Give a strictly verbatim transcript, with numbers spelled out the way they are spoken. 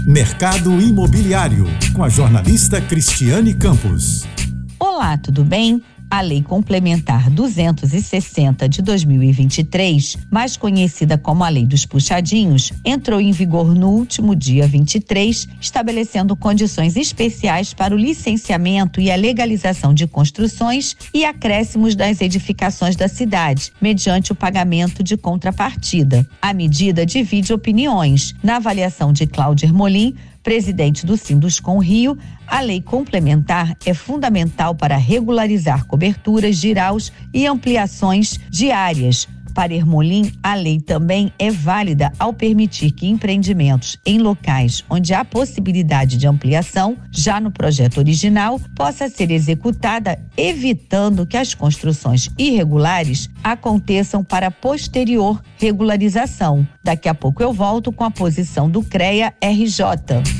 Mercado Imobiliário, com a jornalista Cristiane Campos. Olá, tudo bem? A Lei Complementar duzentos e sessenta de dois mil e vinte e três, mais conhecida como a Lei dos Puxadinhos, entrou em vigor no último dia vinte e três, estabelecendo condições especiais para o licenciamento e a legalização de construções e acréscimos das edificações da cidade, mediante o pagamento de contrapartida. A medida divide opiniões. Na avaliação de Cláudio Ermolim, presidente do Sinduscom Rio, a lei complementar é fundamental para regularizar coberturas, giraus e ampliações de áreas. Para Ermolim, a lei também é válida ao permitir que empreendimentos em locais onde há possibilidade de ampliação, já no projeto original, possa ser executada, evitando que as construções irregulares aconteçam para posterior regularização. Daqui a pouco eu volto com a posição do CREA R J.